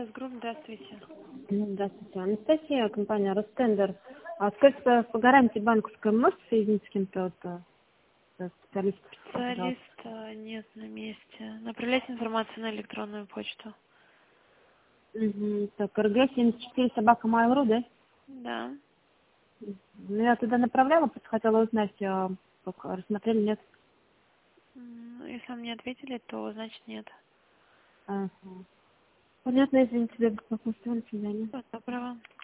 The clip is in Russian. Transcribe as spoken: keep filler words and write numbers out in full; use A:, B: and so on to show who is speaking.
A: Групп, здравствуйте.
B: Ну, Здравствуйте, Анастасия, компания Ростендер. А скажите, пожалуйста, по гарантии банковской можете соединить с кем-то вот, э, э, специалист, пожалуйста?
A: Специалиста нет на месте. Направляйте информацию на электронную почту.
B: Угу. Так, эр гэ семьдесят четыре собака mail.ru, да?
A: Да.
B: Ну, я туда направляла, просто хотела узнать, а, как рассмотрели, нет?
A: М, Если вам не ответили, то значит нет.
B: Ага. Понятно, извините, я бы свидания.
A: Всего доброго.